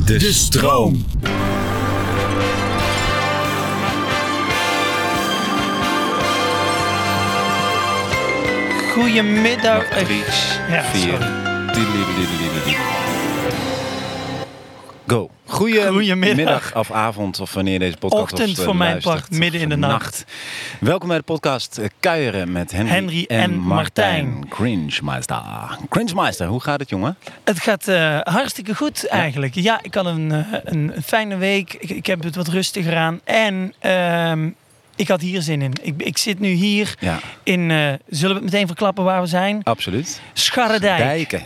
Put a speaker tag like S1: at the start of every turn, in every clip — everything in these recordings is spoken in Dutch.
S1: De stroom.
S2: Goedemiddag.
S1: 3, 4. Go. Goedemiddag of avond of wanneer deze podcast
S2: Ochtend voor mijn part, midden in de nacht.
S1: Welkom bij de podcast Kuieren met Henry en Martijn. Cringemeister, hoe gaat het, jongen?
S2: Het gaat hartstikke goed eigenlijk. Ja, ik had een fijne week. Ik heb het wat rustiger aan. En ik had hier zin in. Ik zit nu hier in... zullen we het meteen verklappen waar we zijn?
S1: Absoluut.
S2: Scharredijk.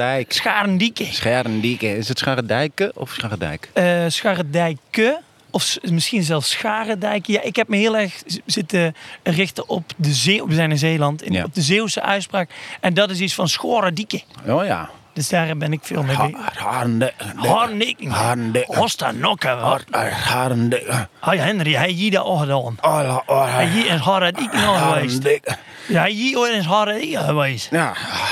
S1: Scharendijke. Is het Scharredijke of Scharredijk?
S2: Scharredijke. Of misschien zelfs Scharendijk. Ja, ik heb me heel erg zitten richten op de zee. We zijn in Zeeland. Op de Zeeuwse uitspraak. En dat is iets van Scharredijke.
S1: Oh ja.
S2: Dus daar ben ik veel mee bezig. Harndikken. Hosta nokken. Hey Henry, hij hier dat ook gedaan. Hij hier in Harndikken nog geweest. Ja, hij hier in Harndikken geweest.
S1: Ja,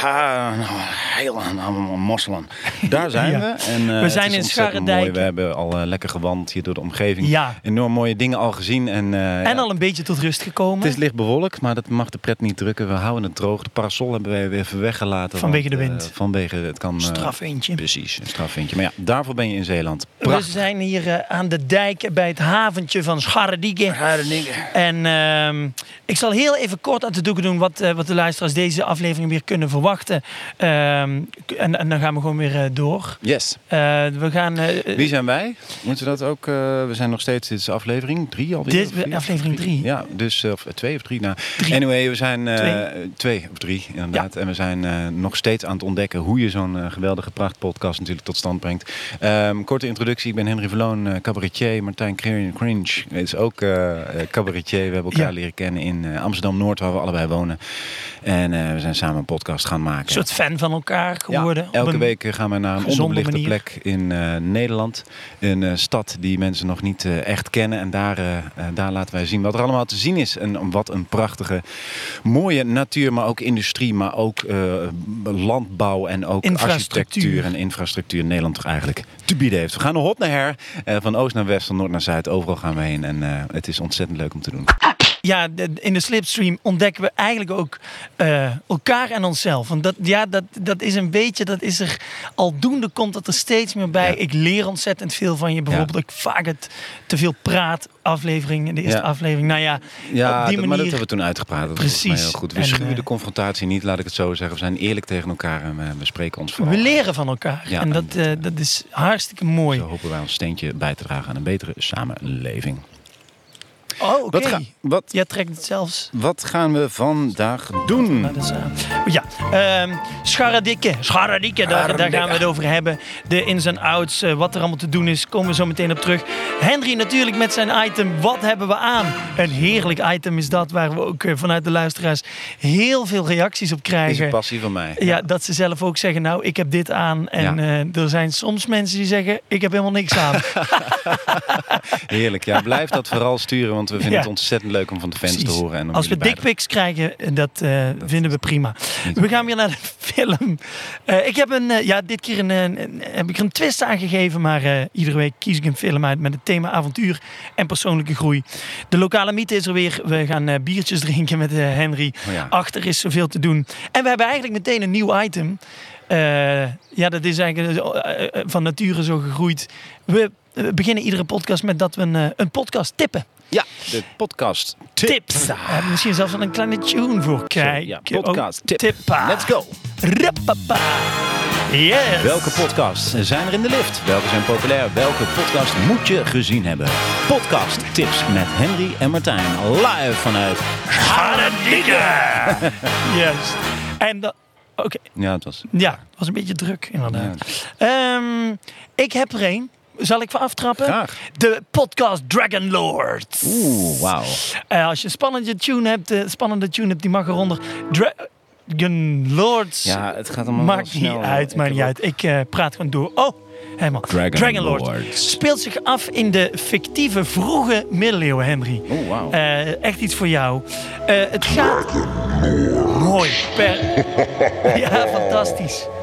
S1: heel mosselen. Daar zijn we. En,
S2: we zijn in Scharredijk.
S1: We hebben al lekker gewandeld hier door de omgeving.
S2: Ja.
S1: Enorm mooie dingen al gezien. En
S2: al een beetje tot rust gekomen.
S1: Het is licht bewolkt, maar dat mag de pret niet drukken. We houden het droog. De parasol hebben we weer even weggelaten.
S2: Vanwege de wind.
S1: Vanwege het kan...
S2: strafwindje.
S1: Precies, een strafwindje. Maar ja, daarvoor ben je in Zeeland.
S2: Prachtig. We zijn hier aan de dijk bij het haventje van Scharredijke. En ik zal heel even kort aan de doeken doen wat de luisteraars deze aflevering weer kunnen verwachten. En dan gaan we gewoon weer door.
S1: Yes.
S2: We gaan...
S1: Wie zijn wij? Moeten we dat ook... we zijn nog steeds... Dit is aflevering 3 alweer?
S2: Dit is aflevering 3.
S1: Ja, dus... Of 2 of 3. Nou,
S2: 3.
S1: Anyway, we zijn... 2 of 3, inderdaad. Ja. En we zijn nog steeds aan het ontdekken hoe je zo'n geweldige prachtpodcast natuurlijk tot stand brengt. Korte introductie. Ik ben Henry Verloon, cabaretier. Martijn Cringe is ook cabaretier. We hebben elkaar leren kennen in Amsterdam-Noord, waar we allebei wonen. En we zijn samen een podcast gaan maken.
S2: Een soort fan van elkaar geworden.
S1: Ja, elke week gaan we naar een onderbelichte plek in Nederland. Een stad die mensen nog niet echt kennen. En daar laten wij zien wat er allemaal te zien is. En wat een prachtige, mooie natuur, maar ook industrie, maar ook landbouw en ook architectuur en infrastructuur in Nederland toch eigenlijk te bieden heeft. We gaan nog hop naar her. Van oost naar west, van noord naar zuid. Overal gaan we heen. En het is ontzettend leuk om te doen.
S2: Ja, in de slipstream ontdekken we eigenlijk ook elkaar en onszelf. Want dat is een beetje, dat is er aldoende, komt dat er steeds meer bij. Ja. Ik leer ontzettend veel van je. Bijvoorbeeld ik vaak het te veel praat aflevering in de eerste aflevering. Nou ja, op die manier. Maar dat hebben we toen uitgepraat. Dat
S1: precies. Was heel goed. We schuwen de confrontatie niet, laat ik het zo zeggen. We zijn eerlijk tegen elkaar en we spreken ons vooral.
S2: We leren van elkaar. Ja, en dat is hartstikke mooi.
S1: Zo hopen wij ons steentje bij te dragen aan een betere samenleving.
S2: Oh, oké. Jij trekt het zelfs.
S1: Wat gaan we vandaag doen?
S2: Scharredijke, daar gaan we het over hebben. De ins en outs, wat er allemaal te doen is, komen we zo meteen op terug. Henry natuurlijk met zijn item, wat hebben we aan? Een heerlijk item is dat, waar we ook vanuit de luisteraars heel veel reacties op krijgen.
S1: Is een passie van mij.
S2: Ja, dat ze zelf ook zeggen, nou, ik heb dit aan. En er zijn soms mensen die zeggen, ik heb helemaal niks aan.
S1: Heerlijk, ja. Blijf dat vooral sturen, want we vinden het ontzettend leuk om van de fans te horen. En
S2: als we dickpics krijgen, dat vinden we prima. We gaan weer naar de film. Ik heb dit keer heb ik er een twist aan gegeven, maar iedere week kies ik een film uit met het thema avontuur en persoonlijke groei. De lokale mythe is er weer. We gaan biertjes drinken met Henry. Oh ja. Achter is zoveel te doen. En we hebben eigenlijk meteen een nieuw item. Dat is eigenlijk van nature zo gegroeid. We beginnen iedere podcast met dat we een podcast tippen.
S1: Ja, de podcast
S2: tips. Misschien zelfs wel een kleine tune voor kijken.
S1: Ja, podcast
S2: tippa.
S1: Let's go.
S2: Rappapa. Yes.
S1: Welke podcasts zijn er in de lift? Welke zijn populair? Welke podcast moet je gezien hebben? Podcast tips met Henry en Martijn. Live vanuit
S2: Scharredijke. Yes. En dat... Oké.
S1: Ja, het
S2: was een beetje druk inderdaad. Ja. Ik heb er een. Zal ik voor aftrappen?
S1: Graag.
S2: De podcast Dragon Lords.
S1: Oeh, wauw.
S2: Als je een spannende tune hebt, die mag eronder. Dragon Lords.
S1: Ja, het gaat allemaal
S2: maakt niet uit. Ik praat gewoon door. Oh, helemaal.
S1: Dragon Lords
S2: speelt zich af in de fictieve vroege middeleeuwen, Henry.
S1: Oh, wauw.
S2: Echt iets voor jou. Het gaat... Mooi. Ja, fantastisch.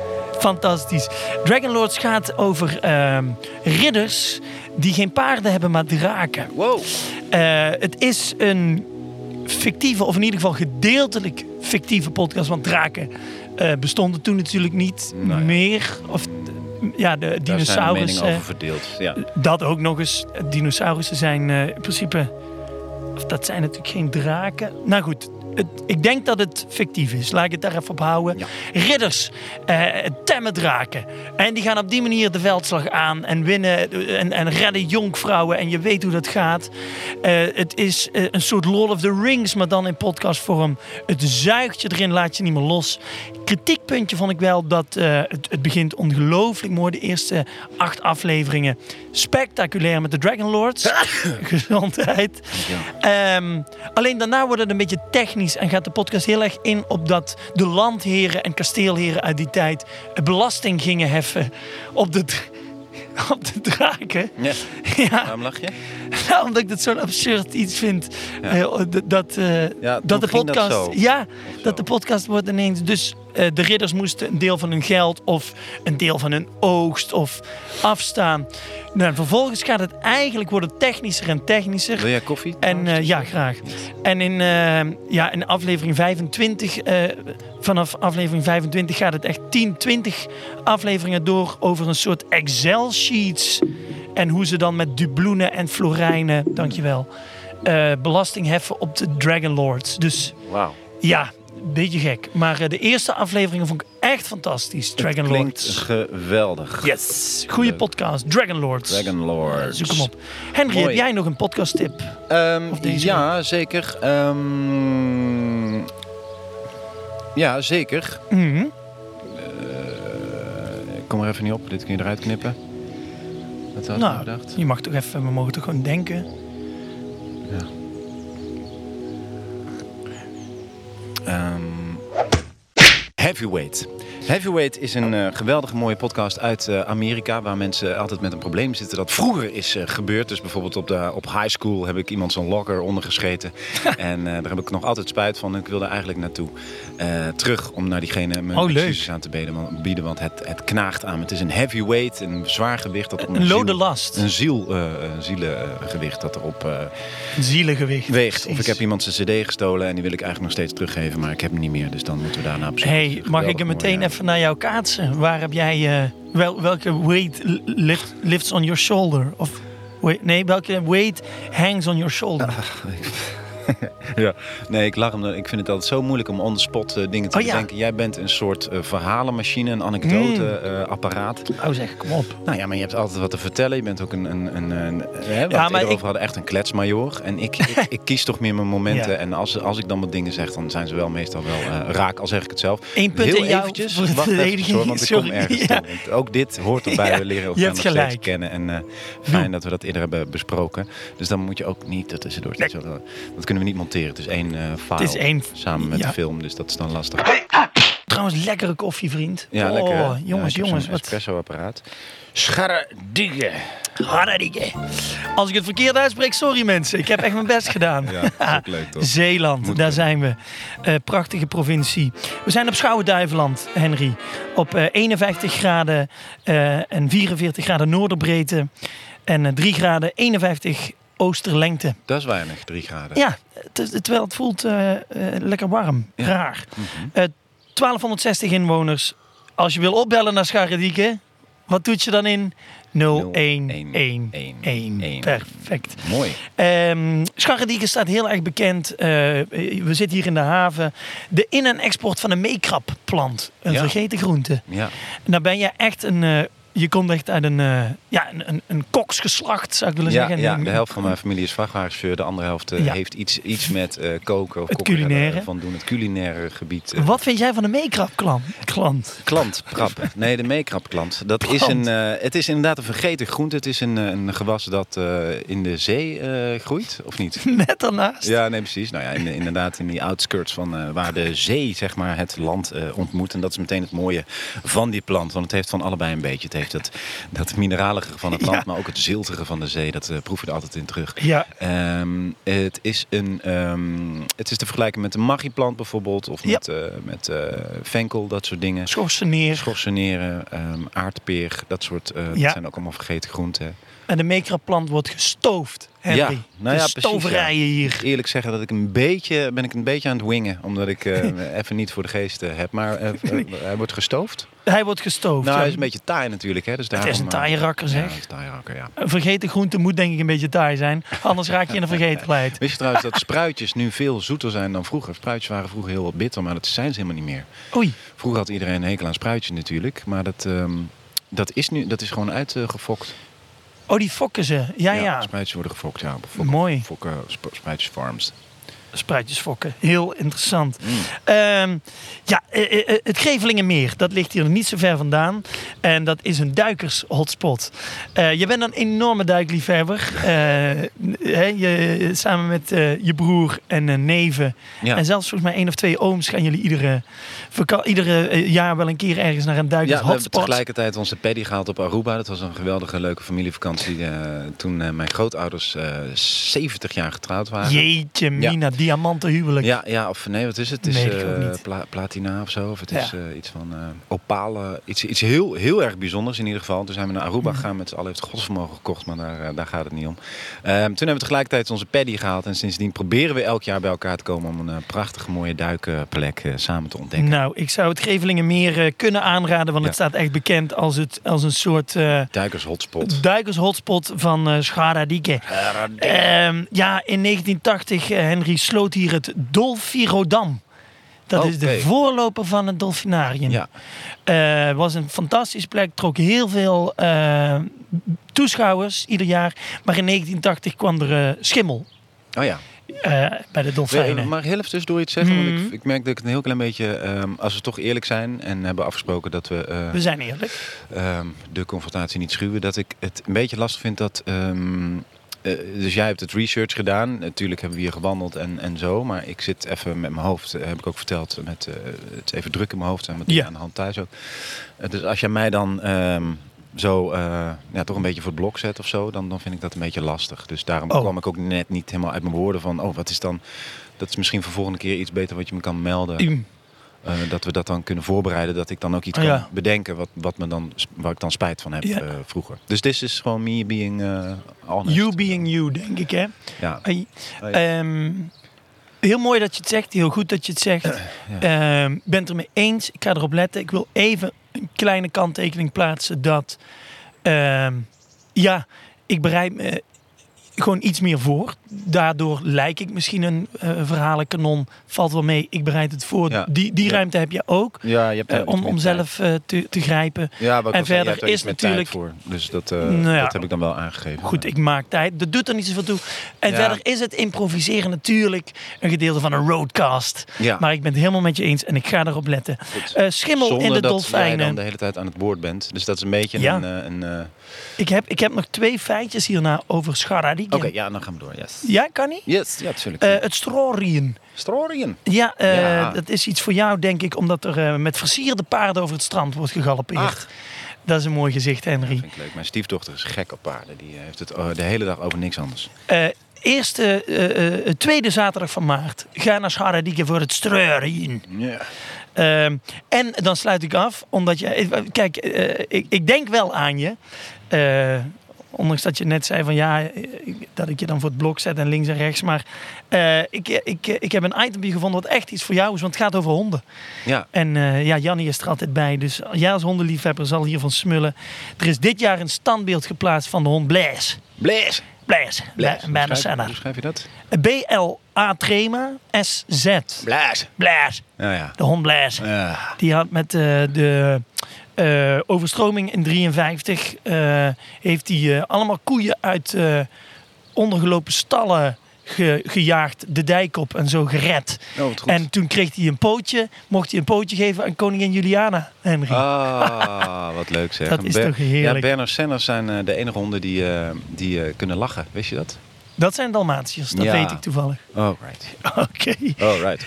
S2: Fantastisch. Dragonlords gaat over ridders die geen paarden hebben, maar draken.
S1: Wow.
S2: Het is een fictieve, of in ieder geval gedeeltelijk fictieve podcast. Want draken bestonden toen natuurlijk niet meer. Of ja, de dinosaurussen.
S1: Daar zijn meningen over verdeeld. Ja.
S2: Dat ook nog eens. Dinosaurussen zijn in principe... Of dat zijn natuurlijk geen draken. Nou goed, ik denk dat het fictief is. Laat ik het daar even op houden. Ja. Ridders, temmen draken. En die gaan op die manier de veldslag aan en winnen en redden jonkvrouwen. En je weet hoe dat gaat. Het is een soort Lord of the Rings, maar dan in podcastvorm. Het zuigt je erin, laat je niet meer los. Kritiekpuntje vond ik wel dat het begint ongelooflijk mooi. De eerste 8 afleveringen. Spectaculair met de Dragonlords. Gezondheid. Ja. Alleen daarna wordt het een beetje technisch en gaat de podcast heel erg in op dat de landheren en kasteelheren uit die tijd belasting gingen heffen op de draken.
S1: Ja.
S2: Ja.
S1: Waarom lach je?
S2: Nou, omdat ik het zo'n absurd iets vind. Ja. Dat de podcast... Dat de podcast wordt ineens... Dus de ridders moesten een deel van hun geld of een deel van hun oogst of afstaan. Nou, vervolgens gaat het eigenlijk worden technischer en technischer.
S1: Wil jij koffie?
S2: En ja, graag. En in aflevering 25... vanaf aflevering 25 gaat het echt 20 afleveringen door over een soort Excel-sheets. En hoe ze dan met dubloenen en florijnen, dankjewel, belasting heffen op de Dragonlords. Dus ja, een beetje gek. Maar de eerste afleveringen vond ik echt fantastisch. Dragonlords.
S1: Klinkt geweldig.
S2: Yes. Goeie podcast. Dragonlords. Zoek hem op. Henry, heb jij nog een podcast tip?
S1: Ja, zeker. Ja, zeker.
S2: Mm-hmm.
S1: Ik kom er even niet op. Dit kun je eruit knippen. Wat had je gedacht?
S2: Je mag toch even, we mogen toch gewoon denken.
S1: Ja. Heavyweight. Heavyweight is een geweldige mooie podcast uit Amerika, waar mensen altijd met een probleem zitten dat vroeger is gebeurd. Dus bijvoorbeeld op high school heb ik iemand zo'n locker ondergescheten. En daar heb ik nog altijd spijt van. Ik wilde eigenlijk naartoe terug om naar diegene mijn excuses aan te bieden. Want het knaagt aan. Het is een heavyweight, een zwaar gewicht. Dat
S2: een lode last.
S1: Een zielengewicht dat erop
S2: een zielengewicht
S1: weegt. Of ik heb iemand zijn cd gestolen en die wil ik eigenlijk nog steeds teruggeven. Maar ik heb hem niet meer, dus dan moeten we daarna op zoek.
S2: Hey, mag ik hem meteen even naar jou kaatsen? Waar heb jij... welke weight lifts on your shoulder? Of welke weight hangs on your shoulder?
S1: Ja, nee, ik lach hem. Ik vind het altijd zo moeilijk om on the spot dingen te bedenken. Jij bent een soort verhalenmachine, een anekdoteapparaat.
S2: Zeg, kom op.
S1: Nou ja, maar je hebt altijd wat te vertellen. Je bent ook over hadden echt een kletsmajor. En ik kies toch meer mijn momenten. Ja. En als ik dan wat dingen zeg, dan zijn ze wel meestal wel raak, al zeg ik het zelf.
S2: 1 punt in jou
S1: eventjes, wacht even, want ik kom ergens toe. Want ook dit hoort erbij. We leren elkaar nog steeds kennen. En fijn dat we dat eerder hebben besproken. Dus dan moet je ook niet tussendoor. Dat kunnen we niet monteren. Het is één file samen met de film, dus dat is dan lastig.
S2: Trouwens, lekkere koffie, vriend.
S1: Ja, lekker.
S2: Jongens.
S1: Een espresso-apparaat. Scharredige.
S2: Als ik het verkeerd uitspreek, sorry mensen. Ik heb echt mijn best gedaan.
S1: Ja, dat is ook leuk, toch?
S2: Zeeland, daar zijn we. Prachtige provincie. We zijn op Schouwen-Duiveland, Henry. Op 51 graden en 44 graden noorderbreedte. En 3 graden 51 oosterlengte.
S1: Dat is weinig, 3 graden.
S2: Ja, terwijl het voelt lekker warm. Ja. Raar. 1260 inwoners. Als je wil opbellen naar Scharredieke, wat doet je dan in? 0111. Perfect.
S1: Mooi.
S2: Scharredieke staat heel erg bekend. We zitten hier in de haven. De in- en export van de meekrapplant. Een vergeten groente. Ja. En daar ben je echt een... Je komt echt uit een koksgeslacht, zou ik willen zeggen.
S1: Ja, de helft van mijn familie is vrachtwagenchauffeur. De andere helft heeft iets met koken of
S2: het culinaire.
S1: Van doen. Het culinaire gebied.
S2: Wat vind jij van de meekrapklant?
S1: Nee, de meekrapklant. Dat is het is inderdaad een vergeten groente. Het is een gewas dat in de zee groeit, of niet?
S2: Net daarnaast.
S1: Ja, nee, precies. Nou ja, inderdaad in die outskirts van waar de zee, zeg maar, het land ontmoet. En dat is meteen het mooie van die plant. Want het heeft van allebei een beetje. Het heeft. Dat mineralige van het land, maar ook het ziltige van de zee. Dat proef je er altijd in terug.
S2: Ja.
S1: Het is te vergelijken met de magiplant bijvoorbeeld. Of met venkel, dat soort dingen. Schorseneren, aardpeer. Dat soort, dat zijn ook allemaal vergeten groenten.
S2: En de mekraplant wordt gestoofd, Henry.
S1: Ja, nou ja,
S2: stoverijen hier.
S1: Eerlijk zeggen dat ik een beetje aan het wingen. Omdat ik even niet voor de geest heb. Maar hij wordt gestoofd.
S2: Hij wordt gestoofd.
S1: Nou, hij is een beetje taai natuurlijk. Hè, dus
S2: het is een taaie rakker, zeg.
S1: Ja, het is een taaie rakker, ja.
S2: Een vergeten groente moet denk ik een beetje taai zijn. Anders raak je in de vergetelheid.
S1: Wist je trouwens dat spruitjes nu veel zoeter zijn dan vroeger? Spruitjes waren vroeger heel wat bitter, maar dat zijn ze helemaal niet meer.
S2: Oei.
S1: Vroeger had iedereen een hekel aan spruitjes natuurlijk. Maar dat is gewoon uitgefokt.
S2: Oh, die fokken ze. Ja.
S1: Spruitjes worden gefokt, ja.
S2: Mooi.
S1: Fokken, spruitjesfarms.
S2: Spruitjesfokken. Heel interessant. Het Grevelingenmeer, dat ligt hier niet zo ver vandaan. En dat is een duikers-hotspot. Je bent een enorme duikliefhebber. Samen met je broer en neven. Ja. En zelfs volgens mij 1 of 2 ooms gaan jullie iedere jaar wel een keer ergens naar een duikers-hotspot.
S1: Ja, we hebben tegelijkertijd onze paddy gehaald op Aruba. Dat was een geweldige, leuke familievakantie. Toen mijn grootouders 70 jaar getrouwd waren.
S2: Jeetje, Mina. Diamanten huwelijk.
S1: Ja, of nee, wat is het? Het is platina of zo. Of het is iets van opale. Iets heel, heel erg bijzonders in ieder geval. Toen zijn we naar Aruba gegaan met z'n allen. Heeft het godsvermogen gekocht, maar daar gaat het niet om. Toen hebben we tegelijkertijd onze paddy gehaald. En sindsdien proberen we elk jaar bij elkaar te komen om een prachtige mooie duikplek samen te ontdekken.
S2: Nou, ik zou het Grevelingenmeer kunnen aanraden, want het staat echt bekend als een soort
S1: duikershotspot.
S2: Duikershotspot van Scharadike. In 1980, Henry, sloot hier het Dolfirodam. Dat is de voorloper van het dolfinarium. Ja. Was een fantastische plek. Trok heel veel toeschouwers ieder jaar. Maar in 1980 kwam er schimmel.
S1: Oh ja.
S2: Bij de dolfijnen.
S1: Maar heel even tussendoor iets zeggen. Want ik merk dat ik een heel klein beetje... als we toch eerlijk zijn en hebben afgesproken dat we...
S2: we zijn eerlijk.
S1: De confrontatie niet schuwen. Dat ik het een beetje lastig vind dat... dus jij hebt het research gedaan. Natuurlijk hebben we hier gewandeld en zo. Maar ik zit even met mijn hoofd, heb ik ook verteld, met het even druk in mijn hoofd en met aan de hand thuis ook. Dus als jij mij dan toch een beetje voor het blok zet of zo, dan vind ik dat een beetje lastig. Dus daarom kwam ik ook net niet helemaal uit mijn woorden van, wat is dan... Dat is misschien voor volgende keer iets beter wat je me kan melden. Dat we dat dan kunnen voorbereiden. Dat ik dan ook iets kan bedenken waar ik dan spijt van heb vroeger. Dus dit is gewoon me being honest.
S2: You being you, denk ik, hè?
S1: Ja.
S2: Heel mooi dat je het zegt. Heel goed dat je het zegt. Ben het ermee eens. Ik ga erop letten. Ik wil even een kleine kanttekening plaatsen. Dat ik bereid me gewoon iets meer voor. Daardoor lijk ik misschien een verhalenkanon. Valt wel mee. Ik bereid het voor. Ja. Die ruimte heb je ook.
S1: Ja, je hebt
S2: om zelf te grijpen.
S1: Ja,
S2: en verder is natuurlijk...
S1: voor. Dus dat heb ik dan wel aangegeven.
S2: Goed, ik maak tijd. Dat doet er niet zoveel toe. En verder is het improviseren natuurlijk een gedeelte van een roadcast. Ja. Maar ik ben het helemaal met je eens. En ik ga erop letten. Schimmel
S1: zonder
S2: in de dolfijnen.
S1: Zonder dat jij dan de hele tijd aan het woord bent. Dus dat is een beetje een...
S2: Ik heb nog 2 feitjes hierna over Scharadike.
S1: Oké, dan gaan we door. Yes.
S2: Ja, kan niet?
S1: Yes, ja, natuurlijk.
S2: Het strorien.
S1: Strorien?
S2: Ja, dat is iets voor jou, denk ik, omdat er met versierde paarden over het strand wordt gegalopeerd. Ach. Dat is een mooi gezicht, Henry.
S1: Dat vind ik leuk. Mijn stiefdochter is gek op paarden. Die heeft het de hele dag over niks anders.
S2: Tweede zaterdag van maart. Ga naar Scharadike voor het strorien.
S1: Ja.
S2: En dan sluit ik af, omdat je... Kijk, ik denk wel aan je. Ondanks dat je net zei van dat ik je dan voor het blok zet en links en rechts. Maar ik heb een itempje gevonden wat echt iets voor jou is. Want het gaat over honden. Ja. En Jannie is er altijd bij. Dus jij als hondenliefhebber zal hiervan smullen. Er is dit jaar een standbeeld geplaatst van de hond Blaise.
S1: Blaise?
S2: Blaise.
S1: Hoe schrijf je dat?
S2: B-L-A-Trema S-Z.
S1: Blaise.
S2: Blaise.
S1: Ja.
S2: De hond Blaise. Ja. Die had met de overstroming in 1953 heeft hij allemaal koeien uit ondergelopen stallen gejaagd, de dijk op en zo gered. En toen kreeg hij mocht hij een pootje geven aan koningin Juliana, Henry.
S1: Wat leuk zeg.
S2: Dat is toch heerlijk.
S1: Ja, Berner Senners zijn de enige honden die kunnen lachen, wist je dat?
S2: Dat zijn Dalmatiërs, dat weet ik toevallig.
S1: Oh, right.
S2: Oké.
S1: Oh, right.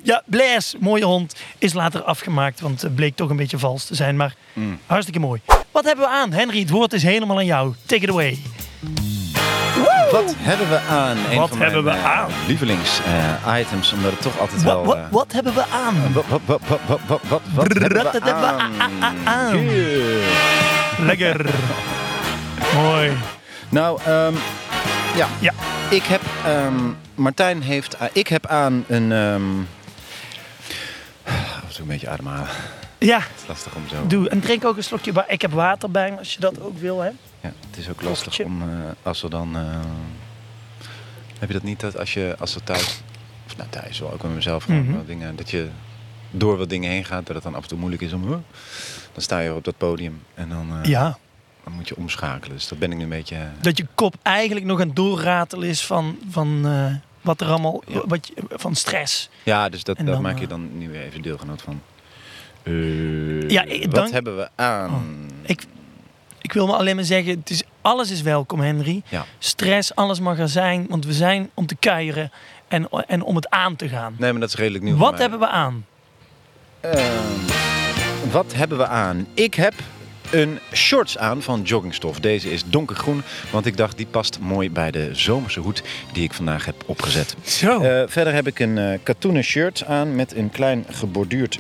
S2: Blaise, mooie hond, is later afgemaakt, want het bleek toch een beetje vals te zijn, maar hartstikke mooi. Wat hebben we aan? Henry, het woord is helemaal aan jou. Take it away.
S1: Wat hebben we aan?
S2: Wat hebben we aan?
S1: Lievelings-items, omdat het toch altijd wel...
S2: Wat hebben we aan?
S1: Wat hebben we aan?
S2: Lekker. Mooi.
S1: Nou, ja. Ik heb... Martijn heeft... ik heb aan een... Af een beetje ademhalen.
S2: Ja.
S1: Het is lastig om zo...
S2: Doe. En drink ook een slokje. Ik heb water bij me, als je dat ook wil, hè?
S1: Ja, het is ook lastig om... als we dan... heb je dat niet, dat als we thuis... Of nou, thuis wel, ook met mezelf. Wel dingen, dat je door wat dingen heen gaat, dat het dan af en toe moeilijk is om... dan sta je op dat podium en dan... Dan moet je omschakelen. Dus dat ben ik nu een beetje...
S2: Dat je kop eigenlijk nog aan het doorratelen is van wat er allemaal... van stress.
S1: Ja, dus dat
S2: dan,
S1: maak je dan nu weer even deelgenoot van.
S2: Wat
S1: hebben we aan?
S2: Ik wil maar alleen maar zeggen, alles is welkom, Henry.
S1: Ja.
S2: Stress, alles mag er zijn. Want we zijn om te kuieren en om het aan te gaan.
S1: Nee, maar dat is redelijk nieuw.
S2: Wat hebben we aan?
S1: Wat hebben we aan? Ik heb een shorts aan van joggingstof. Deze is donkergroen, want ik dacht die past mooi bij de zomerse hoed die ik vandaag heb opgezet.
S2: Zo.
S1: Verder heb ik een katoenen shirt aan met een klein geborduurd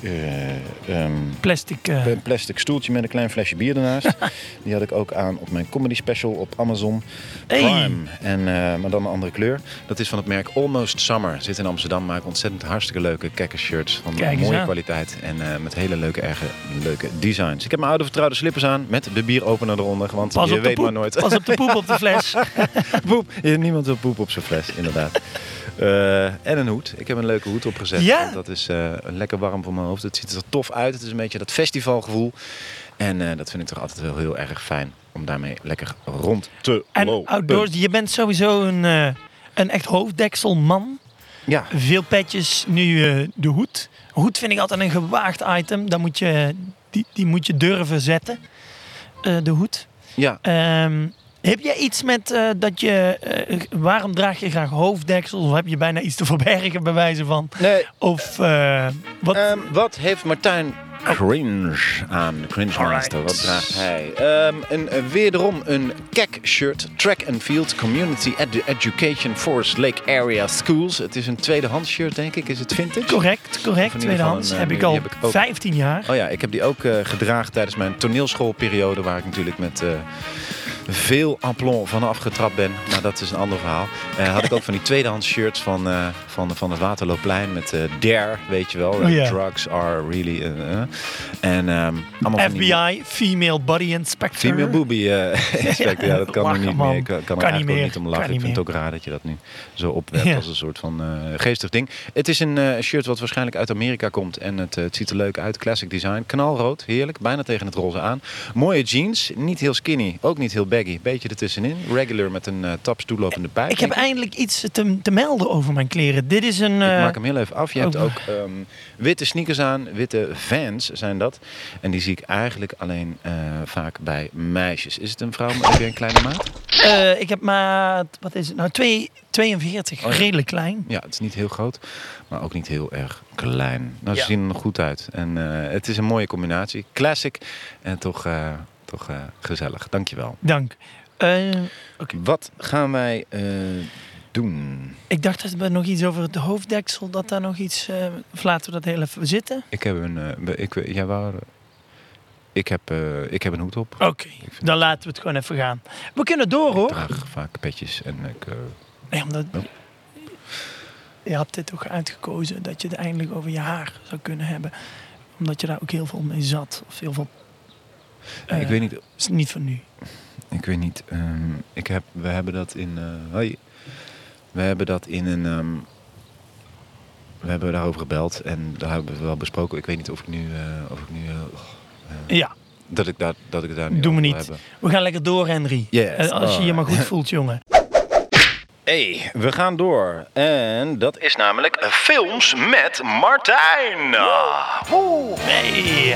S1: plastic stoeltje met een klein flesje bier ernaast. Die had ik ook aan op mijn comedy special op Amazon Prime. Maar dan een andere kleur. Dat is van het merk Almost Summer. Zit in Amsterdam, maken ontzettend hartstikke leuke shirts van mooie kwaliteit en met hele leuke designs. Ik heb mijn oude vertrouwde slippers aan met de bieropener eronder, want je weet maar nooit.
S2: Pas op de poep op de fles.
S1: Poep. Niemand wil poep op zijn fles, inderdaad. En een hoed. Ik heb een leuke hoed opgezet.
S2: Ja?
S1: Want dat is lekker warm voor mijn hoofd. Het ziet er tof uit. Het is een beetje dat festivalgevoel. En dat vind ik toch altijd wel heel erg fijn om daarmee lekker rond te lopen.
S2: En outdoors, je bent sowieso een echt hoofddekselman.
S1: Ja.
S2: Veel petjes. Nu de hoed. Hoed vind ik altijd een gewaagd item. Dan moet je... Die moet je durven zetten, de hoed.
S1: Ja.
S2: Heb jij iets met dat je... waarom draag je graag hoofddeksels? Of heb je bijna iets te verbergen bij wijze van?
S1: Nee.
S2: Of
S1: wat heeft Martijn Cringe aan? Cringe-master, wat draagt hij? Wederom een KEK shirt. Track and Field Community Education Forest Lake Area Schools. Het is een tweedehands shirt, denk ik. Is het vintage?
S2: Correct. Tweedehands. Heb ik al 15 jaar.
S1: Oh ja, ik heb die ook gedragen tijdens mijn toneelschoolperiode, waar ik natuurlijk met... veel aplomb vanaf getrapt ben. Maar dat is een ander verhaal. Had ik ook van die tweedehands shirts van het Waterloopplein met Dare, weet je wel. Drugs are really... allemaal
S2: FBI, Female Body Inspector.
S1: Female Boobie Inspector, ja, dat kan er niet meer. Ik kan er eigenlijk
S2: meer.
S1: niet om lachen. Ik vind het ook raar dat je dat nu zo opwerpt als een soort van geestig ding. Het is een shirt wat waarschijnlijk uit Amerika komt. En het ziet er leuk uit. Classic design. Knalrood, heerlijk. Bijna tegen het roze aan. Mooie jeans. Niet heel skinny. Ook niet heel baggy. Beetje ertussenin. Regular met een taps toelopende pijp.
S2: Ik heb eindelijk iets te melden over mijn kleren. Dit is een...
S1: Ik maak hem heel even af. Je hebt ook witte sneakers aan. Witte Vans zijn dat. En die zie ik eigenlijk alleen vaak bij meisjes. Is het een vrouw? Heb je een kleine maat?
S2: Ik heb maat... Wat is het nou? 42. Oh, ja. Redelijk klein.
S1: Ja, het is niet heel groot. Maar ook niet heel erg klein. Nou, ze zien er nog goed uit. En het is een mooie combinatie. Classic. En toch gezellig. Dankjewel.
S2: Dank. Okay.
S1: Wat gaan wij doen? Ik
S2: dacht dat we nog iets over het hoofddeksel, dat daar nog iets... of laten we dat heel even zitten?
S1: Ik heb ik heb een hoed op.
S2: Oké, dan laten we het gewoon even gaan. We kunnen door, hoor.
S1: Ik draag vaak petjes en ik...
S2: Nee, omdat... Je had dit toch uitgekozen dat je het eindelijk over je haar zou kunnen hebben. Omdat je daar ook heel veel mee zat. Of heel veel...
S1: ik weet niet...
S2: is niet van nu.
S1: Ik weet niet. We hebben dat in... We hebben dat in een... we hebben daarover gebeld en daar hebben we wel besproken. Ik weet niet of ik nu...
S2: ja.
S1: Dat ik het daar nu
S2: Doe me niet.
S1: Hebben.
S2: We gaan lekker door, Henry.
S1: Yes.
S2: Als je je maar goed voelt, jongen.
S1: Hey, we gaan door. En dat is namelijk films met Martijn.
S2: Hey.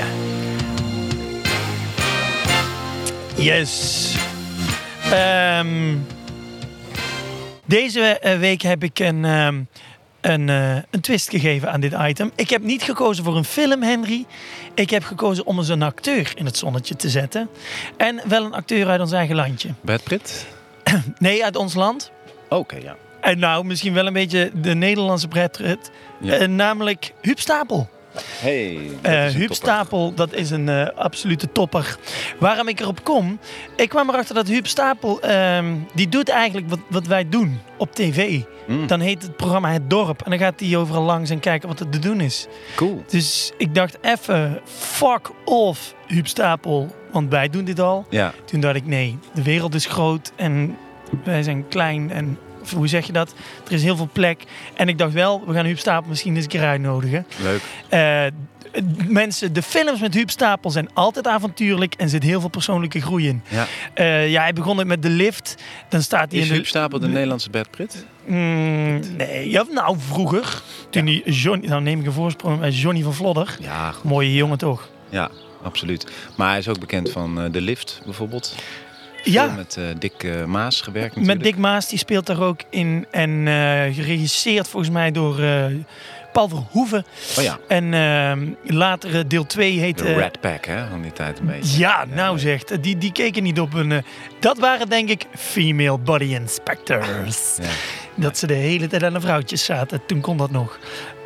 S2: Yes. Deze week heb ik een twist gegeven aan dit item. Ik heb niet gekozen voor een film, Henry. Ik heb gekozen om eens een acteur in het zonnetje te zetten. En wel een acteur uit ons eigen landje.
S1: Brad Pitt?
S2: Nee, uit ons land.
S1: Oké, ja.
S2: En nou, misschien wel een beetje de Nederlandse Brad Pitt.
S1: Ja.
S2: Namelijk Huub Stapel.
S1: Hey,
S2: Huub Stapel, dat is een absolute topper. Waarom ik erop kom? Ik kwam erachter dat Huub Stapel, die doet eigenlijk wat wij doen op tv. Dan heet het programma Het Dorp. En dan gaat hij overal langs en kijken wat er te doen is.
S1: Cool.
S2: Dus ik dacht even, fuck off Huub Stapel. Want wij doen dit al.
S1: Ja.
S2: Toen dacht ik, nee, de wereld is groot en wij zijn klein en... Hoe zeg je dat? Er is heel veel plek. En ik dacht wel, we gaan Huub Stapel misschien eens een keer uitnodigen.
S1: Leuk.
S2: Mensen, de films met Huub Stapel zijn altijd avontuurlijk en zit heel veel persoonlijke groei in.
S1: Ja.
S2: Hij begon het met De Lift. Dan staat hij
S1: Is
S2: in
S1: Huub Stapel de Nederlandse Brad Pitt?
S2: Nee, ja, nou vroeger. Toen hij Johnny, nou neem ik een voorsprong bij Johnny van Vlodder.
S1: Ja, goed.
S2: Mooie jongen toch?
S1: Ja, absoluut. Maar hij is ook bekend van The Lift bijvoorbeeld.
S2: Ja.
S1: Met Dick Maas gewerkt natuurlijk.
S2: Met Dick Maas, die speelt daar ook in. En geregisseerd volgens mij door Paul Verhoeven.
S1: Oh ja.
S2: En later deel 2 heet...
S1: De Rat Pack, hè, van die tijd een beetje.
S2: Ja, nou zegt. Die keken niet op een... dat waren denk ik female body inspectors.
S1: Ja.
S2: Dat ze de hele tijd aan de vrouwtjes zaten. Toen kon dat nog.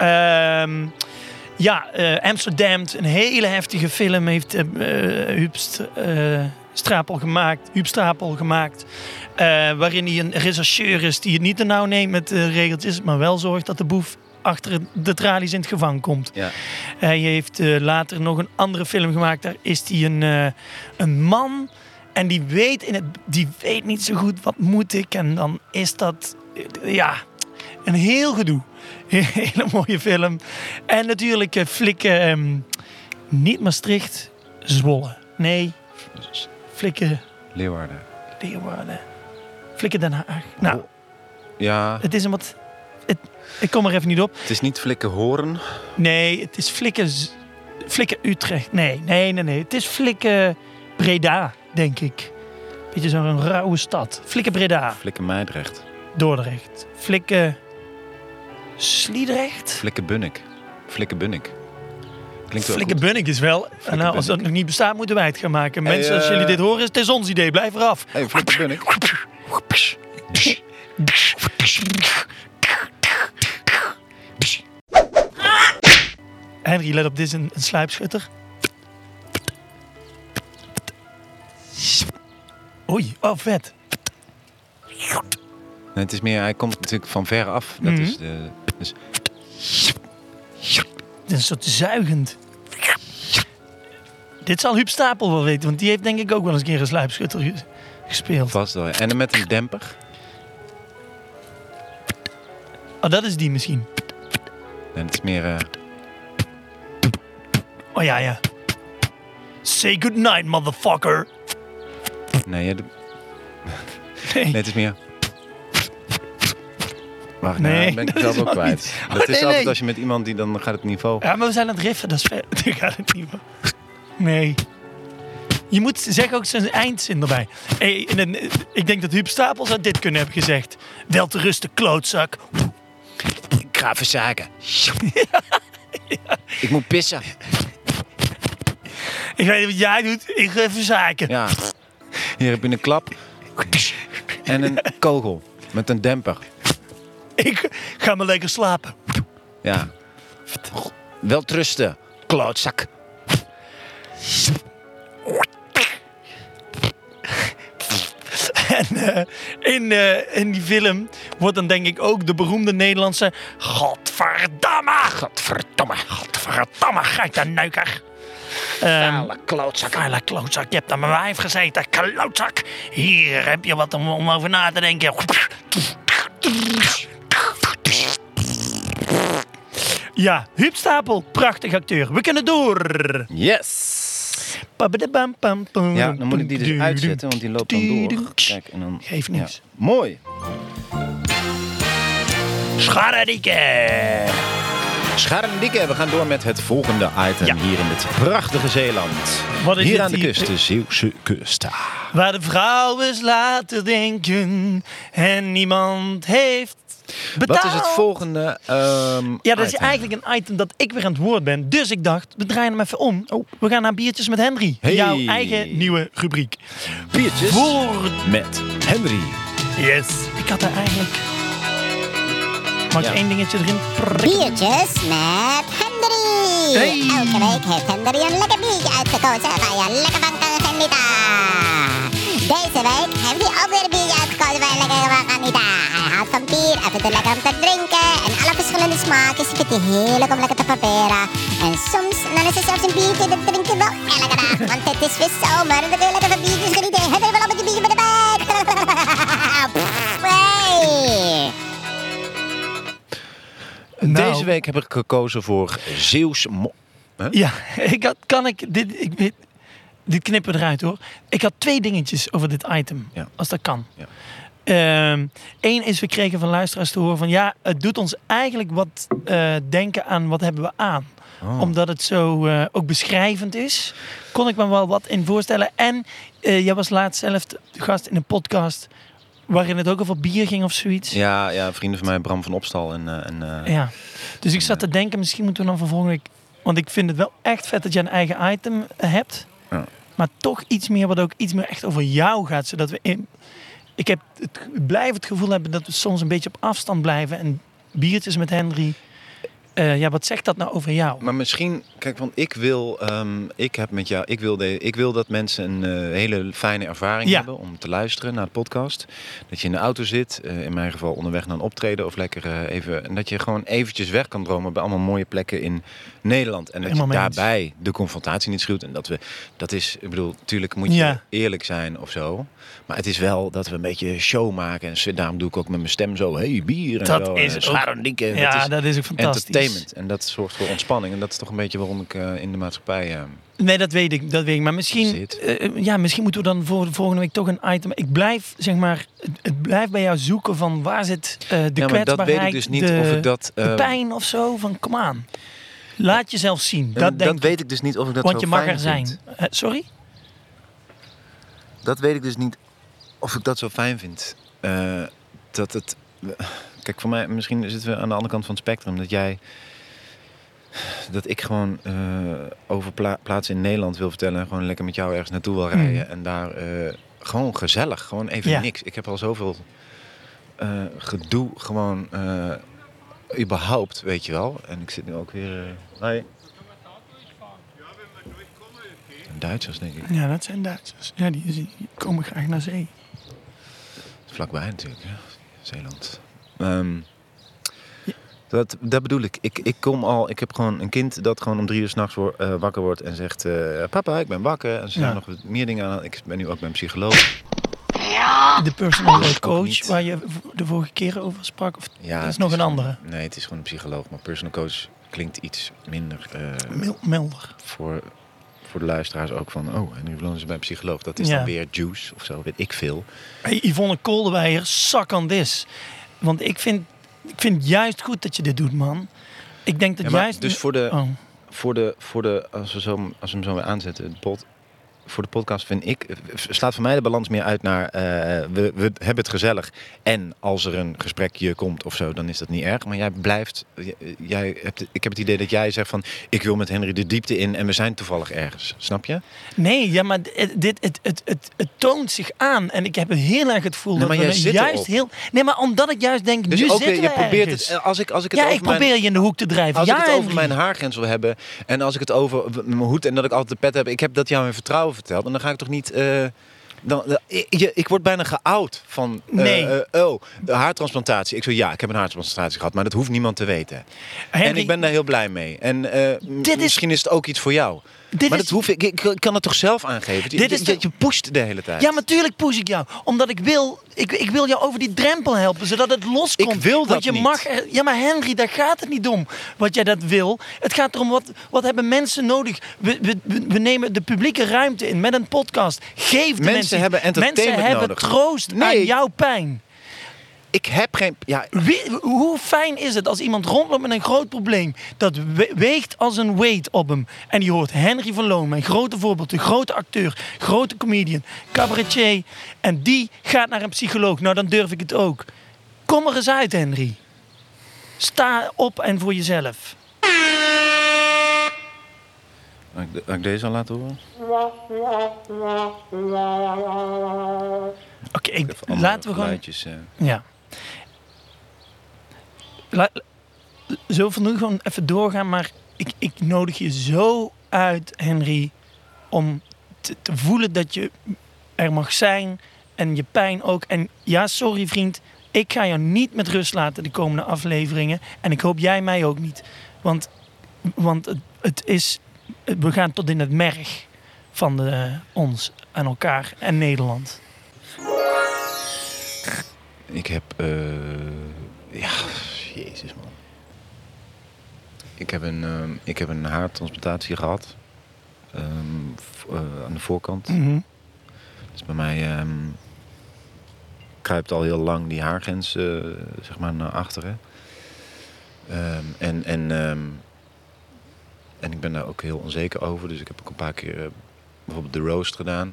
S2: Amsterdam, een hele heftige film heeft Huub Stapel gemaakt. Waarin hij een rechercheur is die het niet te nauw neemt met regeltjes, maar wel zorgt dat de boef achter de tralies in het gevangen komt.
S1: Ja.
S2: Hij heeft later nog een andere film gemaakt. Daar is hij een man en die weet niet zo goed wat moet ik. En dan is dat een heel gedoe. Een hele mooie film. En natuurlijk flikken niet Maastricht, Zwolle. Nee, flikken
S1: Leeuwarden.
S2: Flikken Den Haag. Nou,
S1: ja.
S2: het is een wat... Ik kom er even niet op.
S1: Het is niet flikken Hoorn.
S2: Nee, het is flikken Utrecht. Nee. Het is flikken Breda, denk ik. Beetje zo'n rauwe stad. Flikken Breda.
S1: Flikken Meidrecht.
S2: Dordrecht. Flikken Sliedrecht.
S1: Flikken Bunnik.
S2: Flikken Bunnik is wel... Nou, als dat nog niet bestaat, moeten wij het gaan maken. Mensen, als jullie dit horen, het is ons idee. Blijf eraf.
S1: Hey, Flikken Bunnik.
S2: Henry, let op, dit is een sluipschutter. Oei, oh vet.
S1: Nee, het is meer, hij komt natuurlijk van ver af. Dat is dus...
S2: Dit is een soort zuigend. Dit zal Huub Stapel wel weten, want die heeft denk ik ook wel eens een keer een sluipschutter gespeeld.
S1: Vast wel. En dan met een demper.
S2: Oh, dat is die misschien.
S1: En het is meer...
S2: Oh ja. Say goodnight, motherfucker.
S1: Nee, het is meer... Wacht,
S2: nee,
S1: ben ik zelf ook kwijt.
S2: Niet.
S1: Dat is altijd als je met iemand die, dan gaat het niveau...
S2: Ja, maar we zijn aan het riffen, dat is ver. Dan gaat het niveau. Nee. Je moet zeggen ook zijn eindzin erbij. Hey, ik denk dat Huub Stapel zou dit kunnen hebben gezegd. Wel te rusten, klootzak.
S1: Ik ga even zaken. Ja. Ik moet pissen.
S2: Ik weet niet wat jij doet. Ik ga even zaken.
S1: Ja. Hier heb je een klap. En een kogel. Met een demper.
S2: Ik ga maar lekker slapen.
S1: Ja. Wel trusten, klootzak.
S2: En in die film wordt dan denk ik ook de beroemde Nederlandse Godverdamme, geite neuker.
S1: Vuile klootzak.
S2: Vuile klootzak, je hebt aan mijn wijf gezeten, klootzak. Hier heb je wat om over na te denken. Ja, Huub Stapel, prachtig acteur. We kunnen door.
S1: Yes. Ja, dan moet ik die dus uitzetten, want die loopt dan door. Kijk, en dan...
S2: Geeft niks.
S1: Ja. Mooi. Scharrendikke. We gaan door met het volgende item hier in het prachtige Zeeland.
S2: Wat is
S1: hier aan de kust, de Zeeuwse kust.
S2: Waar de vrouwen laten denken en niemand heeft
S1: Wat is het volgende
S2: dat is eigenlijk een item dat ik weer aan het woord ben. Dus ik dacht, we draaien hem even om. We gaan naar Biertjes met Henry.
S1: Hey.
S2: Jouw eigen nieuwe rubriek.
S1: Biertjes met Henry.
S2: Yes. Ik had er eigenlijk... Mag ik één dingetje erin prikken?
S3: Biertjes met Henry.
S2: Hey.
S3: Elke week heeft Henry een lekker biertje uitgekozen waar je lekker van kan genieten. Deze week heeft hij ook weer een biertje uitgekozen waar je lekker van kan genieten. Hij houdt van bier, hij vindt het lekker om te drinken. En alle verschillende smaakjes vindt hij heerlijk om lekker te proberen. En soms dan is er zelfs een biertje dat drinken wel elke dag. Want het is weer zomer en dan wil je lekker van biertjes genieten. Henry wil al met je biertje bij de bed. Hey.
S1: Deze week heb ik gekozen voor Zeeuws...
S2: Ja, dit knippen we eruit hoor. Ik had 2 dingetjes over dit item, als dat kan.
S1: Ja.
S2: Eén is, we kregen van luisteraars te horen van... ja, het doet ons eigenlijk wat denken aan wat hebben we aan. Omdat het zo ook beschrijvend is, kon ik me wel wat in voorstellen. En jij was laatst zelf de gast in een podcast... waarin het ook over bier ging of zoiets.
S1: Ja, vrienden van mij, Bram van Opstal.
S2: Ja, dus ik zat te denken, misschien moeten we dan voor volgende week... want ik vind het wel echt vet dat je een eigen item hebt...
S1: Ja.
S2: maar toch iets meer wat ook iets meer echt over jou gaat. Zodat we ik blijf het gevoel hebben dat we soms een beetje op afstand blijven. En Biertjes met Henry... wat zegt dat nou over jou?
S1: Maar misschien, kijk, want ik wil dat mensen een hele fijne ervaring hebben om te luisteren naar de podcast. Dat je in de auto zit, in mijn geval onderweg naar een optreden of lekker even. En dat je gewoon eventjes weg kan dromen bij allemaal mooie plekken in Nederland. En dat je daarbij de confrontatie niet schuwt. En dat is, ik bedoel, natuurlijk moet je eerlijk zijn of zo. Maar het is wel dat we een beetje show maken. En daarom doe ik ook met mijn stem zo, hey, bier en
S2: dat
S1: zo.
S2: Is ook, dat is ook fantastisch.
S1: Entertainment. En dat zorgt voor ontspanning. En dat is toch een beetje waarom ik in de maatschappij
S2: Nee, dat weet ik. Maar misschien, misschien moeten we dan voor de volgende week toch een item... Ik blijf, zeg maar, het blijft bij jou zoeken van waar zit de kwetsbaarheid,
S1: dat weet ik dus niet of ik dat...
S2: de pijn of zo, van kom aan. Laat jezelf zien.
S1: Dat weet ik dus niet of ik dat
S2: want
S1: zo
S2: je mag
S1: fijn
S2: er zijn.
S1: vind.
S2: Sorry?
S1: Dat weet ik dus niet of ik dat zo fijn vind. Kijk, voor mij, misschien zitten we aan de andere kant van het spectrum. Dat ik gewoon over plaatsen in Nederland wil vertellen. En gewoon lekker met jou ergens naartoe wil rijden. En daar gewoon gezellig. Gewoon even niks. Ik heb al zoveel gedoe gewoon überhaupt, weet je wel. En ik zit nu ook weer... Hoi. Duitsers, denk ik.
S2: Ja, dat zijn Duitsers. Ja, die komen graag naar zee.
S1: Vlakbij natuurlijk, ja. Zeeland. Dat bedoel ik. Ik heb gewoon een kind dat gewoon om 3 uur 's nachts wakker wordt en zegt... papa, ik ben wakker. En ze zijn nog meer dingen aan. Ik ben nu ook bij een psycholoog.
S2: De personal coach waar je de vorige keer over sprak? Of dat is nog een andere?
S1: Nee, het is gewoon een psycholoog. Maar personal coach klinkt iets minder...
S2: milder.
S1: Voor de luisteraars ook van... en nu wonen ze bij een psycholoog. Dat is dan weer juice of zo, weet ik veel.
S2: Hey, Yvonne Koldewijer, suck on this. Want ik vind juist goed dat je dit doet, man. Ik denk dat juist...
S1: Dus als we hem zo weer aanzetten... Voor de podcast slaat voor mij de balans meer uit naar... we hebben het gezellig. En als er een gesprekje komt of zo, dan is dat niet erg. Maar jij blijft... ik heb het idee dat jij zegt van... Ik wil met Henry de diepte in en we zijn toevallig ergens. Snap je?
S2: Nee, ja, maar het toont zich aan. En ik heb heel erg het gevoel dat
S1: we juist
S2: heel... Nee, maar omdat ik juist denk,
S1: dus
S2: nu
S1: ook,
S2: zitten we
S1: probeert
S2: ergens.
S1: het, als ik het
S2: ja,
S1: over
S2: ik probeer je in de hoek te drijven.
S1: Als ik het over
S2: Henry.
S1: mijn haargrens wil hebben... En als ik het over mijn hoed en dat ik altijd de pet heb... Ik heb dat jou in vertrouwen verteld. En dan ga ik toch niet... ik word bijna geout van... de haartransplantatie. Ik zeg ik heb een haartransplantatie gehad. Maar dat hoeft niemand te weten. Henry, en ik ben daar heel blij mee. En misschien is het ook iets voor jou. Maar dat hoef ik kan het toch zelf aangeven? Je pusht de hele tijd.
S2: Ja, natuurlijk push ik jou. Omdat ik wil jou over die drempel helpen, zodat het loskomt.
S1: Ik wil dat niet.
S2: Ja, maar Henry, daar gaat het niet om wat jij dat wil. Het gaat erom, wat hebben mensen nodig? We nemen de publieke ruimte in met een podcast. Geef de mensen
S1: hebben entertainment
S2: mensen hebben
S1: nodig.
S2: Troost aan jouw pijn.
S1: Ik heb geen... Ja.
S2: Hoe fijn is het als iemand rondloopt met een groot probleem dat weegt als een weight op hem. En die hoort Henry van Loon, mijn grote voorbeeld, een grote acteur, grote comedian, cabaretier. En die gaat naar een psycholoog. Nou, dan durf ik het ook. Kom er eens uit, Henry. Sta op en voor jezelf.
S1: Mag ik deze al laten horen?
S2: Oké, laten we gewoon... Ja. Zullen we nu gewoon even doorgaan, maar ik nodig je zo uit, Henry, om te voelen dat je er mag zijn en je pijn ook. En ja, sorry vriend, ik ga jou niet met rust laten de komende afleveringen. En ik hoop jij mij ook niet. Want het is... We gaan tot in het merg van ons en elkaar en Nederland.
S1: Ik heb... Jezus man. Ik heb een haartransplantatie gehad. Aan de voorkant.
S2: Mm-hmm.
S1: Dus bij mij kruipt al heel lang die haargrens zeg maar naar achteren. En ik ben daar ook heel onzeker over. Dus ik heb ook een paar keer bijvoorbeeld de roast gedaan.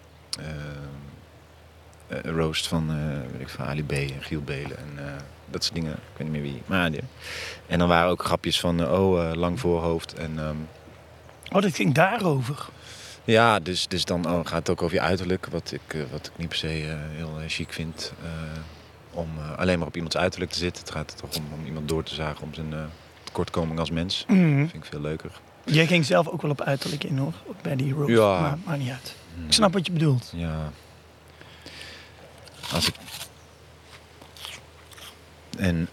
S1: Roast van Ali B en Giel Belen en dat soort dingen. Ik weet niet meer wie. Maar ja. En dan waren ook grapjes van lang voorhoofd. En,
S2: dat ging daarover.
S1: Ja, dus dan gaat het ook over je uiterlijk. Wat ik niet per se heel chic vind. Om alleen maar op iemands uiterlijk te zitten. Het gaat toch om iemand door te zagen om zijn tekortkoming als mens.
S2: Mm.
S1: Dat vind ik veel leuker.
S2: Jij ging zelf ook wel op uiterlijk in hoor. Bij die roast.
S1: Ja.
S2: Maar maakt niet uit. Ik snap wat je bedoelt.
S1: Ja. Als ik... En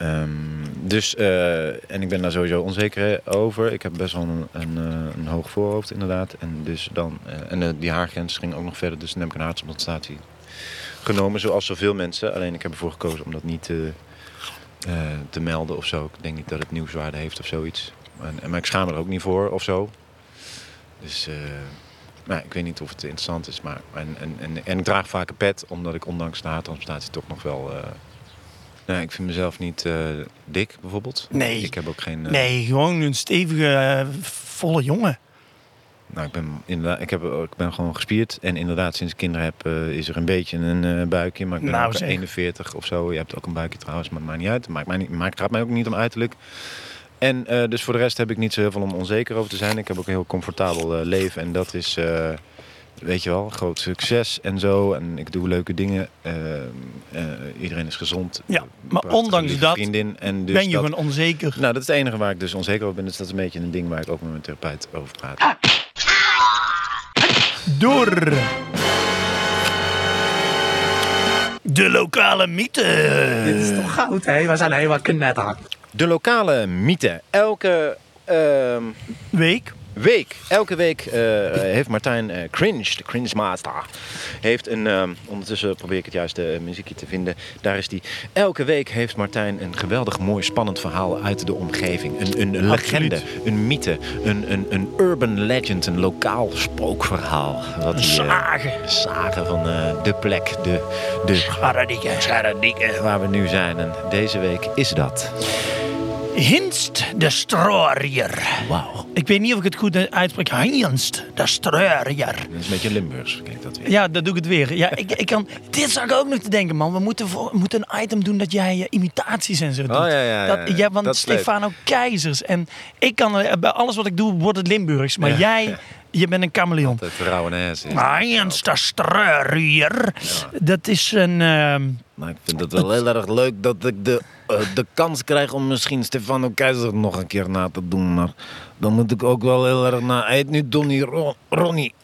S1: ik ben daar sowieso onzeker over. Ik heb best wel een hoog voorhoofd inderdaad. En dus dan die haargrens ging ook nog verder. Dus dan heb ik een haartransplantatie genomen, zoals zoveel mensen. Alleen ik heb ervoor gekozen om dat niet te melden of zo. Ik denk niet dat het nieuwswaarde heeft of zoiets. Maar ik schaam me er ook niet voor of zo. Dus ik weet niet of het interessant is. Maar, en ik draag vaak een pet, omdat ik ondanks de haartransplantatie toch nog wel... ik vind mezelf niet dik, bijvoorbeeld.
S2: Nee.
S1: Ik heb ook geen...
S2: Nee, gewoon een stevige, volle jongen.
S1: Nou, ik ben gewoon gespierd. En inderdaad, sinds ik kinderen heb, is er een beetje een buikje. Maar ik ben ook 41 of zo. Je hebt ook een buikje trouwens, maar het maakt niet uit. Maar het gaat mij ook niet om uiterlijk. En dus voor de rest heb ik niet zo heel veel om onzeker over te zijn. Ik heb ook een heel comfortabel leven. En dat is... weet je wel, groot succes en zo. En ik doe leuke dingen. Iedereen is gezond.
S2: Ja, maar ondanks dat
S1: vriendin. En dus
S2: ben je gewoon onzeker.
S1: Nou, dat is het enige waar ik dus onzeker over ben. Dus dat is een beetje een ding waar ik ook met mijn therapeut over praat.
S2: Door de lokale mythe.
S4: Dit is toch goud, hè? We zijn helemaal knetter.
S1: De lokale mythe. Elke Elke week heeft Martijn Cringe, de Cringe Master, heeft ondertussen probeer ik het juiste muziekje te vinden. Daar is die. Elke week heeft Martijn een geweldig mooi spannend verhaal uit de omgeving. Een legende, een mythe, een urban legend, een lokaal spookverhaal.
S2: Een
S1: sage van de plek, de Scharredieke, waar we nu zijn. En deze week is dat...
S2: Hinst de Strooier.
S1: Wauw.
S2: Ik weet niet of ik het goed uitspreek. Hinst de Strooier.
S1: Dat is een beetje Limburgs, kijk dat weer.
S2: Ja, dat doe ik het weer. Ja, ik kan... Dit zag ik ook nog te denken, man. We moeten een item doen dat jij imitaties en zo doet.
S1: Oh, ja.
S2: Want
S1: dat
S2: Stefano Keizers. En ik kan... bij alles wat ik doe, wordt het Limburgs. Maar jij... Je bent een chameleon.
S1: Het Rauwenese.
S2: Hinst de Strooier. Dat is een...
S1: Maar ik vind het wel heel erg leuk dat ik de kans krijg om misschien Stefano Keizer nog een keer na te doen. Maar dan moet ik ook wel heel erg na. Hij heet nu Ronnie.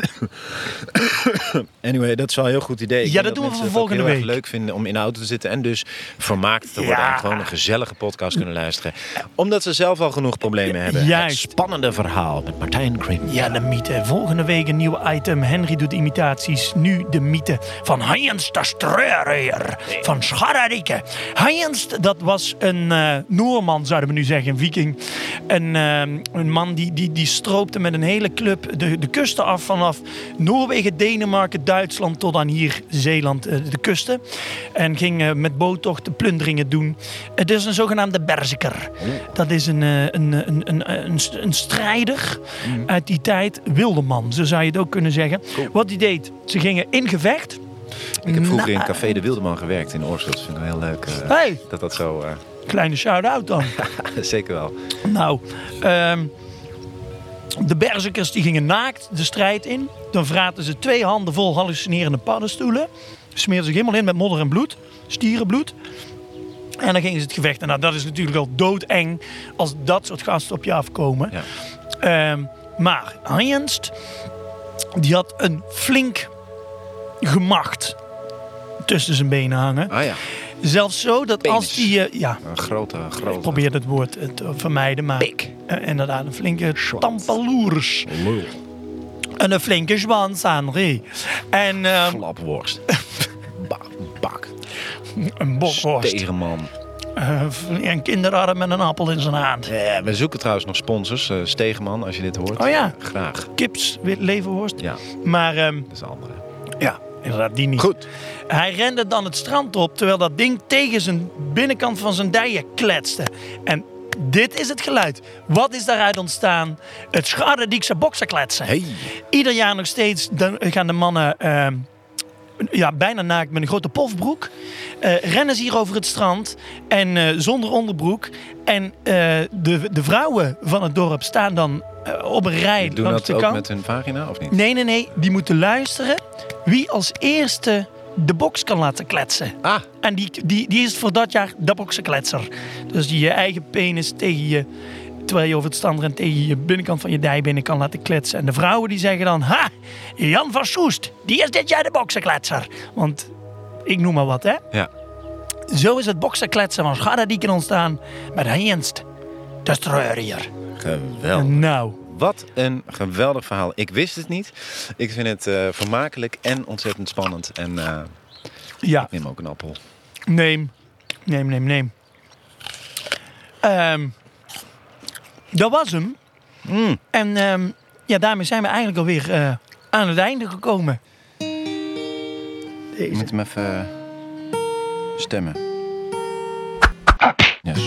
S1: Anyway, dat is wel een heel goed idee.
S2: Ja, dat doen we voor volgende week.
S1: Het leuk vinden om in de auto te zitten en dus vermaakt te worden. En gewoon een gezellige podcast kunnen luisteren. Omdat ze zelf al genoeg problemen hebben.
S2: Juist.
S1: Het spannende verhaal met Martijn Cringe.
S2: Ja, de mythe. Volgende week een nieuw item. Henry doet imitaties. Nu de mythe van Hinst de Strooier. Van Scharredieke. Hinst, dat was een Noorman, zouden we nu zeggen. Een viking. Een man die stroopte met een hele club de kusten af. Vanaf Noorwegen, Denemarken, Duitsland tot aan hier Zeeland, de kusten. En ging met boottochten plunderingen doen. Het is een zogenaamde berserker. Dat is een strijder uit die tijd. Wilderman, zo zou je het ook kunnen zeggen. Cool. Wat hij deed, ze gingen in gevecht.
S1: Ik heb vroeger in Café de Wildeman gewerkt in Oorschot. Dat vind ik wel heel leuk.
S2: Hey.
S1: Dat zo...
S2: Kleine shout-out dan.
S1: Zeker wel.
S2: Nou, de Berzekers die gingen naakt de strijd in. Dan vraten ze 2 handen vol hallucinerende paddenstoelen. Smeerden zich helemaal in met modder en bloed. Stierenbloed. En dan gingen ze het gevecht. En nou, dat is natuurlijk al doodeng als dat soort gasten op je afkomen. Ja. Maar Heinst, die had een flink gemacht tussen zijn benen hangen.
S1: Ah ja.
S2: Zelfs zo dat
S1: Penis.
S2: als die...
S1: Een grote...
S2: Ik probeer het woord te vermijden, maar... inderdaad, een flinke tampaloers.
S1: Lul.
S2: En een flinke zwans, Henri. En...
S1: Flapworst. Bak.
S2: Een bokworst.
S1: Stegenman.
S2: Een kinderarm met een appel in zijn hand.
S1: We zoeken trouwens nog sponsors. Stegenman, als je dit hoort.
S2: Oh ja.
S1: Graag.
S2: Kips, leverworst.
S1: Ja.
S2: Maar...
S1: dat is de andere.
S2: Ja, inderdaad, die niet.
S1: Goed.
S2: Hij rende dan het strand op, terwijl dat ding tegen zijn binnenkant van zijn dijen kletste. En dit is het geluid. Wat is daaruit ontstaan? Het Schadediekse boksenkletsen.
S1: Hey.
S2: Ieder jaar nog steeds gaan de mannen bijna naakt met een grote pofbroek. Rennen ze hier over het strand en zonder onderbroek. En de vrouwen van het dorp staan dan op een rij
S1: Doen
S2: langs
S1: dat
S2: de
S1: ook
S2: kant.
S1: met hun vagina of niet?
S2: Nee. Die moeten luisteren wie als eerste de boks kan laten kletsen.
S1: Ah.
S2: En die is voor dat jaar de boksenkletser. Dus die je eigen penis tegen je... terwijl je over het strand rent tegen je binnenkant van je dij binnen kan laten kletsen. En de vrouwen die zeggen dan... Ha, Jan van Soest, die is dit jaar de boksenkletser. Want ik noem maar wat, hè.
S1: Ja.
S2: Zo is het boksenkletsen van Schadedieken ontstaan met Heinst, de Streuerier.
S1: Geweldig.
S2: Nou...
S1: Wat een geweldig verhaal. Ik wist het niet. Ik vind het vermakelijk en ontzettend spannend. En
S2: ja.
S1: Ik neem ook een appel.
S2: Neem. Dat was hem. En daarmee zijn we eigenlijk alweer aan het einde gekomen.
S1: Je moet hem even stemmen. Yes.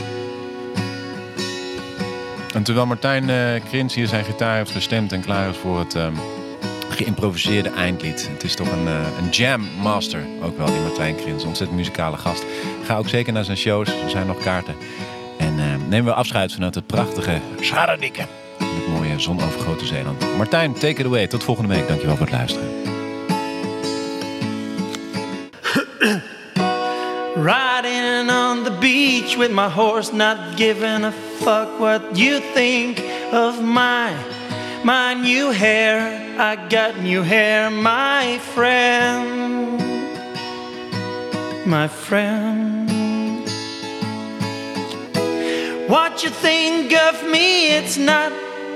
S1: En terwijl Martijn Krins hier zijn gitaar heeft gestemd en klaar is voor het geïmproviseerde eindlied. Het is toch een jam master, ook wel, die Martijn Krins. Ontzettend muzikale gast. Ga ook zeker naar zijn shows, er zijn nog kaarten. En nemen we afscheid vanuit het prachtige
S2: Schadedieken.
S1: Het mooie zonovergoten Zeeland. Martijn, take it away. Tot volgende week. Dankjewel voor het luisteren.
S2: Riding on the beach with my horse, not giving a fuck what you think of my new hair. I got new hair, my friend. My friend. What you think of me, it's not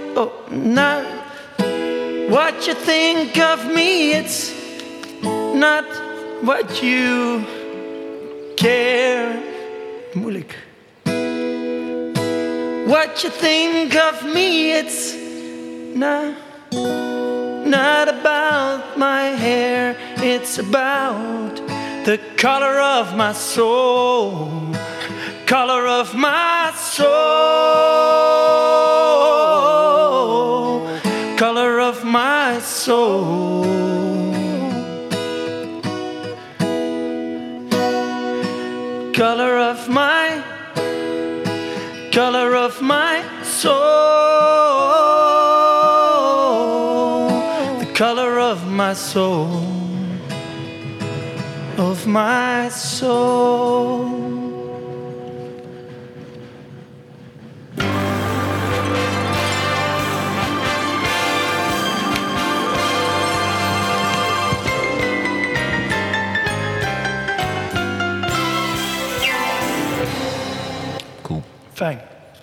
S2: what you think of me, it's not what you care. Moeilijk. What you think of me, it's not about my hair, it's about the color of my soul. Color of my soul. Color of my soul. Color of my soul. The color of my soul. Of my soul. Fijn.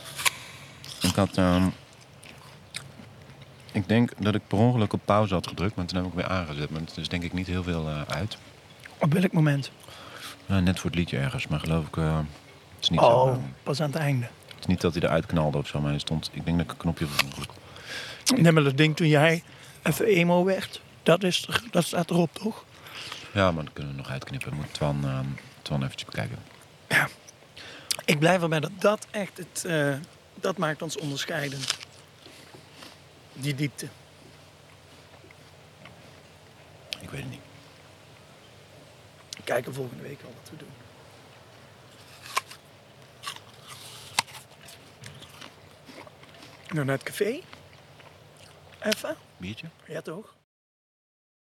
S1: Ik denk dat ik per ongeluk op pauze had gedrukt, maar toen heb ik weer aangezet. Maar het is denk ik niet heel veel uit.
S2: Op welk moment?
S1: Net voor het liedje ergens, maar geloof ik... het is niet zo,
S2: pas aan het einde.
S1: Het is niet dat hij eruit knalde of zo, maar hij stond... Ik denk dat ik een knopje per ongeluk...
S2: Nee, maar dat ding toen jij even emo werd, dat staat erop, toch?
S1: Ja, maar dat kunnen we nog uitknippen. Moet Twan eventjes bekijken.
S2: Ja. Ik blijf erbij dat echt dat maakt ons onderscheidend. Die diepte.
S1: Ik weet het niet.
S2: kijken volgende week al wat we doen. Nou, naar het café. Even.
S1: Biertje?
S2: Ja, toch?